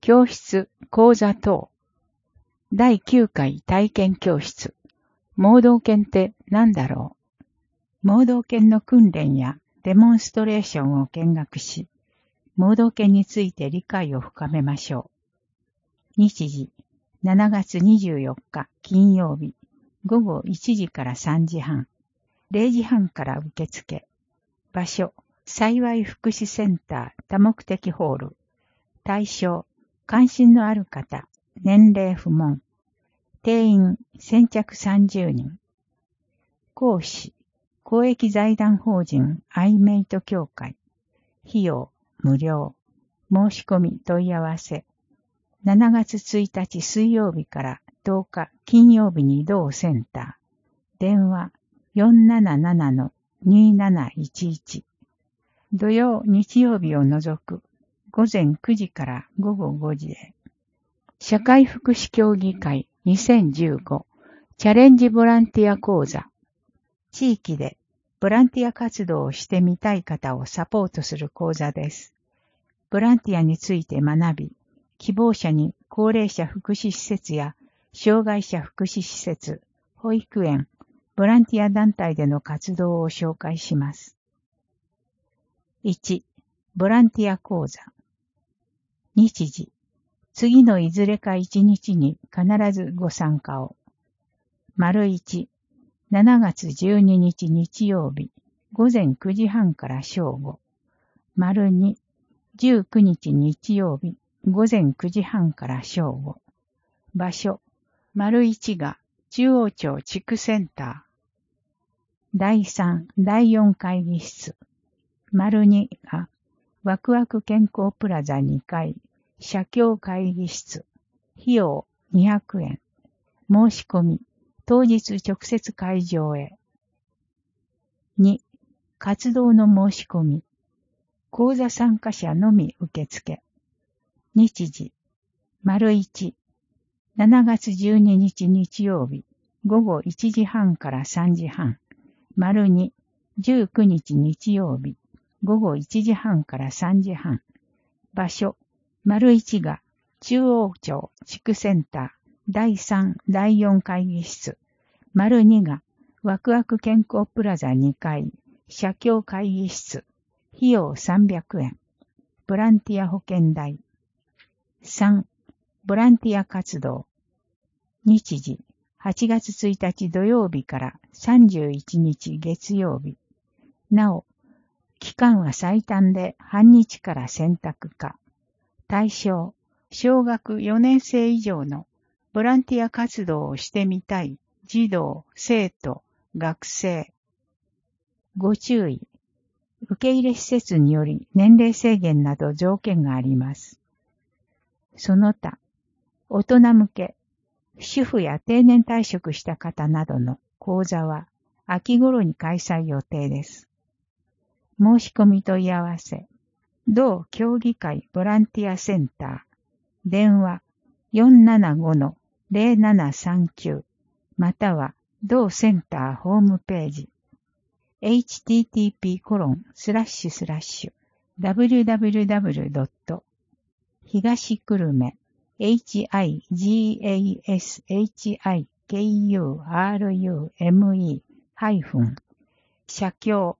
教室、講座等。第9回体験教室。盲導犬って何だろう。盲導犬の訓練やデモンストレーションを見学し、盲導犬について理解を深めましょう。日時、7月24日金曜日、午後1時から3時半、0時半から受付。場所、幸い福祉センター多目的ホール。対象、関心のある方、年齢不問。定員、先着30人。講師、公益財団法人アイメイト協会。費用、無料。申し込み問い合わせ。7月1日水曜日から10日金曜日に同センター。電話 477-2711。土曜、日曜日を除く午前9時から午後5時へ。社会福祉協議会2015チャレンジボランティア講座。地域でボランティア活動をしてみたい方をサポートする講座です。ボランティアについて学び、希望者に高齢者福祉施設や障害者福祉施設、保育園、ボランティア団体での活動を紹介します。1. ボランティア講座。日時。次のいずれか1日に必ずご参加を。1. 7月12日日曜日、午前9時半から正午。2. 19日日曜日、午前9時半から正午。場所。1が中央町地区センター。第3、第4会議室。2がワクワク健康プラザ2階、社協会議室。費用200円。申し込み、当日直接会場へ。2. 活動の申し込み。講座参加者のみ受付。日時。1. 7月12日日曜日、午後1時半から3時半。2. 19日日曜日、午後1時半から3時半。場所。1が中央町地区センター第3、第4会議室。2がワクワク健康プラザ2階社協会議室。費用300円。ボランティア保険代。3. ボランティア活動。日時。8月1日土曜日から31日月曜日。なお、期間は最短で半日から選択可。対象、小学4年生以上のボランティア活動をしてみたい児童、生徒、学生。ご注意。受け入れ施設により年齢制限など条件があります。その他、大人向け、主婦や定年退職した方などの講座は秋頃に開催予定です。申し込み問い合わせ。同協議会ボランティアセンター。電話 475-0739 または同センターホームページ。http://www. 東久留米 higashikurume 社協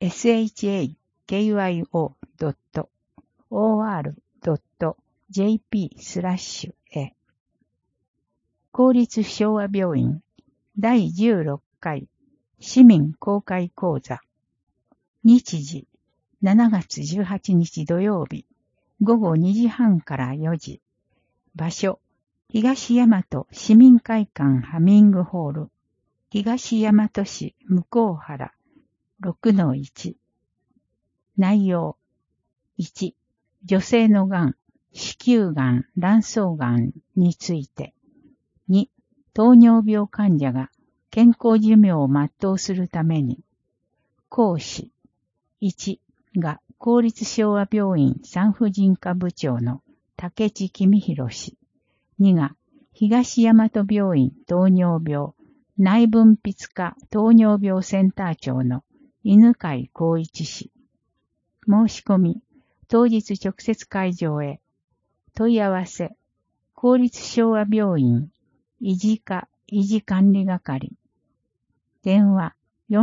shakyo.or.jp/ 公立昭和病院第16回市民公開講座。日時7月18日土曜日午後2時半から4時。場所東大和市民会館ハミングホール東大和市向原 6-1。内容。1. 女性のがん、子宮がん、卵巣がんについて。2. 糖尿病患者が健康寿命を全うするために。講師。1. が公立昭和病院産婦人科部長の竹地公弘氏。2. が東大和病院糖尿病内分泌科糖尿病センター長の犬飼光一氏。申し込み、当日直接会場へ。 問い合わせ、公立昭和病院、維持課維持管理係。電話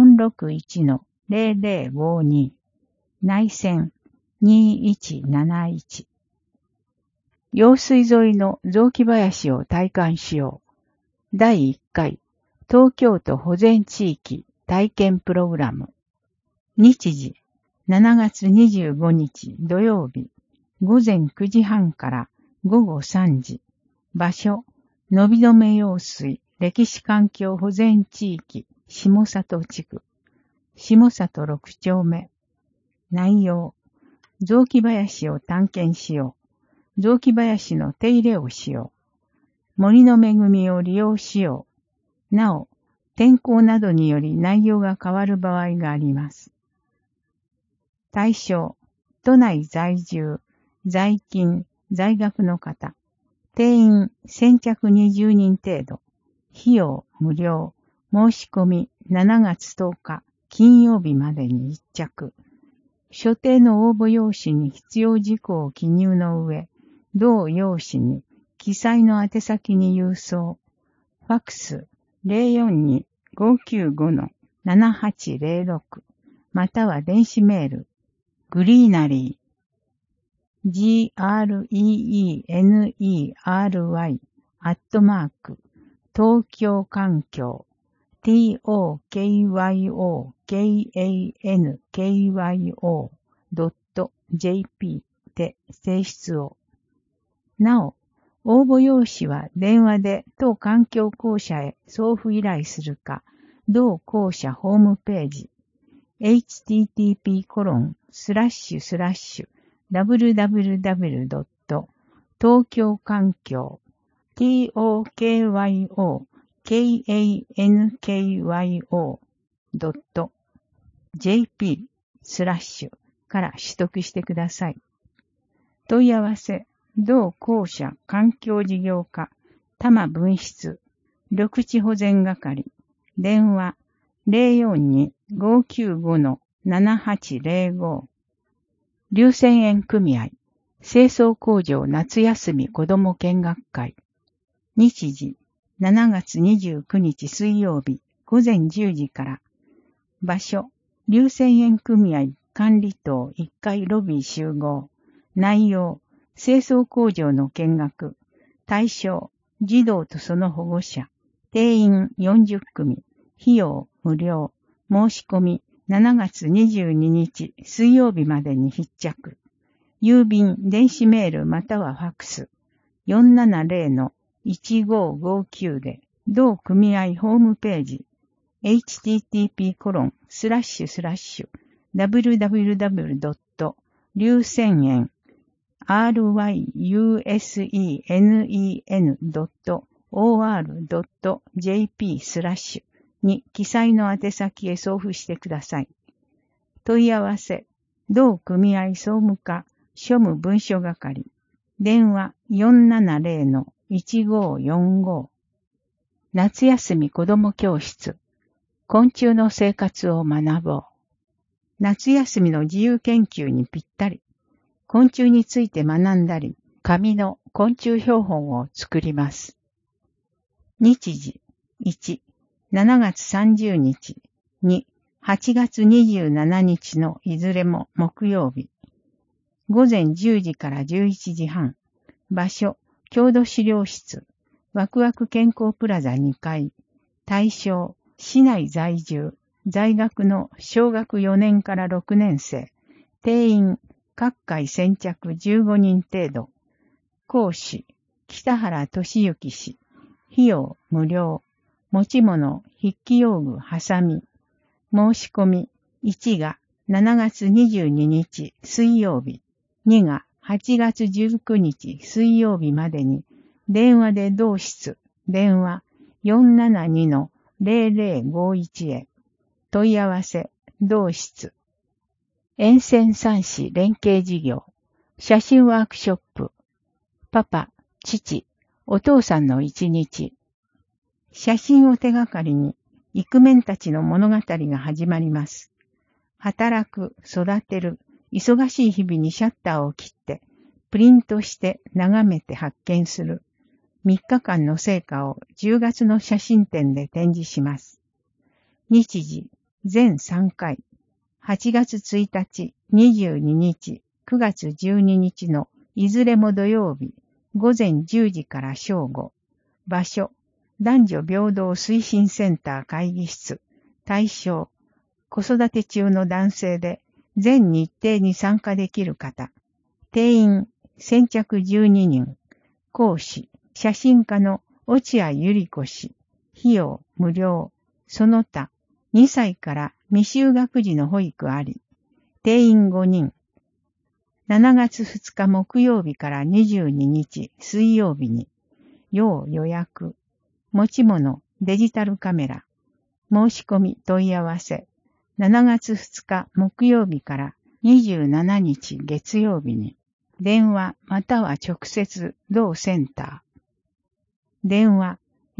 461-0052 内線2171。用水沿いの雑木林を体感しよう。第1回東京都保全地域体験プログラム。日時7月25日土曜日午前9時半から午後3時。場所、のびのめ用水歴史環境保全地域下里地区。下里6丁目。内容、雑木林を探検しよう。雑木林の手入れをしよう。森の恵みを利用しよう。なお、天候などにより内容が変わる場合があります。対象、都内在住、在勤、在学の方。定員先着20人程度。費用無料。申し込み7月10日金曜日までに1着。所定の応募用紙に必要事項を記入の上、同用紙に記載の宛先に郵送。ファックス 042-595-7806 または電子メールグリーナリーGREENERY @ 東京環境 TOKYOKANKYO.jp で提出を。なお、応募用紙は電話で当環境公社へ送付依頼するか、同公社ホームページ http://www. 東京環境 TOKYOKANKYO.jp/ から取得してください。問い合わせ、同公社環境事業課多摩分室緑地保全係。電話 042-595-7805 龍泉園組合清掃工場夏休み子ども見学会。日時7月29日水曜日午前10時から。場所、龍泉園組合管理棟1階ロビー集合。内容、清掃工場の見学。対象、児童とその保護者。定員40組。費用無料。申し込み7月22日水曜日までに必着。郵便、電子メールまたはファックス 470-1559 で同組合ホームページ http://www. 龍泉園 ryusen.or.jp/ に記載の宛先へ送付してください。問い合わせ、同組合総務課庶務文書係。電話 470-1545。夏休み子ども教室。昆虫の生活を学ぼう。夏休みの自由研究にぴったり。昆虫について学んだり、紙の昆虫標本を作ります。日時1、7月30日、2、8月27日のいずれも木曜日。午前10時から11時半。場所、郷土資料室。ワクワク健康プラザ2階。対象、市内在住、在学の小学4年から6年生。定員、各回先着15人程度。講師、北原俊之氏。費用、無料。持ち物、筆記用具、ハサミ。申し込み、1が7月22日水曜日。2が8月19日水曜日までに、電話で同室、電話 472-0051 へ。問い合わせ、同室。沿線3市連携事業、写真ワークショップ、パパ、父、お父さんの一日。写真を手がかりに、イクメンたちの物語が始まります。働く、育てる、忙しい日々にシャッターを切って、 プリントして眺めて発見する3日間の成果を10月の写真展で展示します。日時、全3回、8月1日、22日、9月12日のいずれも土曜日、午前10時から正午。場所、男女平等推進センター会議室。対象、子育て中の男性で全日程に参加できる方。定員、先着12人。講師、写真家の落合ゆり子氏。費用、無料。その他、2歳から未就学児の保育あり。定員5人。7月2日木曜日から22日水曜日に。要予約。持ち物、デジタルカメラ。申し込み問い合わせ。7月2日木曜日から27日月曜日に。電話または直接同センター。電話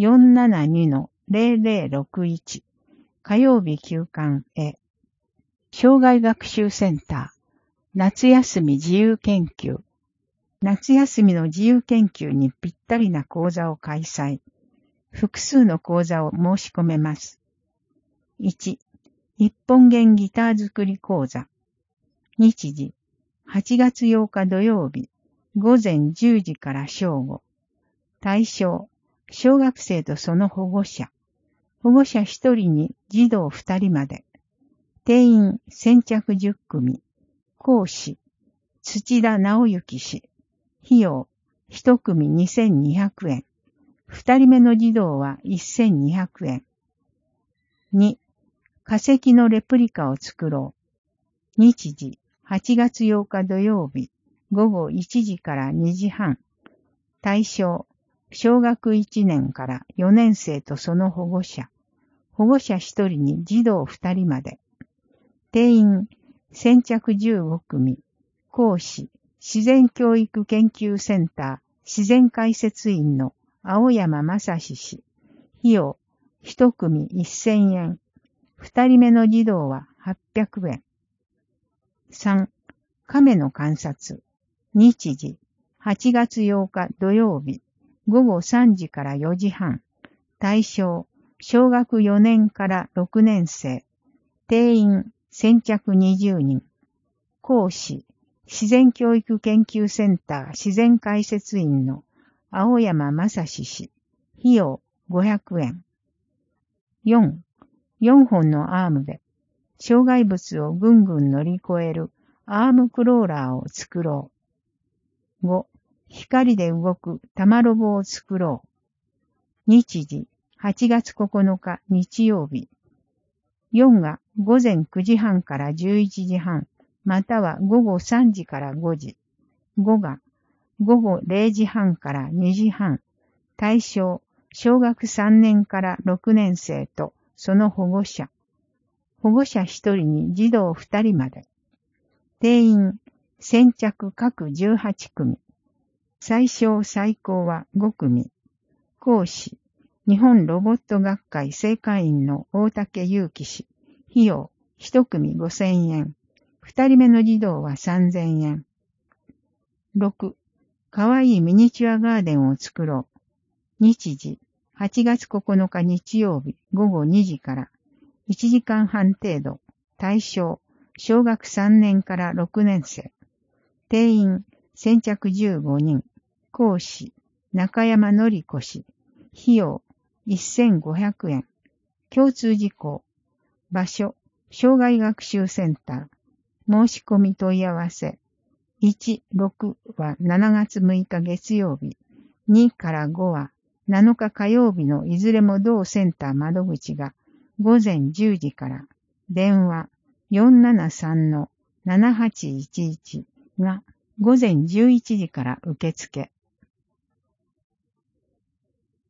472-0061 火曜日休館へ。障害学習センター夏休み自由研究。夏休みの自由研究にぴったりな講座を開催。複数の講座を申し込めます。1、一本弦ギター作り講座。日時、8月8日土曜日、午前10時から正午。対象、小学生とその保護者。保護者1人に児童2人まで。定員先着10組。講師、土田直之氏。費用、1組2200円。2人目の児童は1200円。2、化石のレプリカを作ろう。日時、8月8日土曜日、午後1時から2時半。対象、小学1年から4年生とその保護者。保護者1人に児童2人まで。定員、先着15組。講師、自然教育研究センター自然解説員の青山正史氏。費用、1組1000円。2人目の児童は800円。3、亀の観察。日時、8月8日土曜日、午後3時から4時半。対象、小学4年から6年生。定員、先着20人。講師、自然教育研究センター自然解説員の青山正史氏。費用500円。4、4本のアームで障害物をぐんぐん乗り越えるアームクローラーを作ろう。5、光で動く玉ロボを作ろう。日時、8月9日日曜日。4が午前9時半から11時半、または午後3時から5時。5が午後0時半から2時半。対象、小学3年から6年生とその保護者。保護者1人に児童2人まで。定員、先着各18組。最小最高は5組。講師、日本ロボット学会正会員の大竹祐樹氏。費用、1組5000円。2人目の児童は3000円。6、かわいいミニチュアガーデンを作ろう。日時、8月9日日曜日午後2時から1時間半程度。対象、小学3年から6年生。定員、先着15人。講師、中山典子氏。費用、1500円。共通事項。場所、障害学習センター。申し込み問い合わせ。1、6は7月6日月曜日。2から5は7日火曜日のいずれも同センター窓口が午前10時から。電話 473-7811 が午前11時から受付。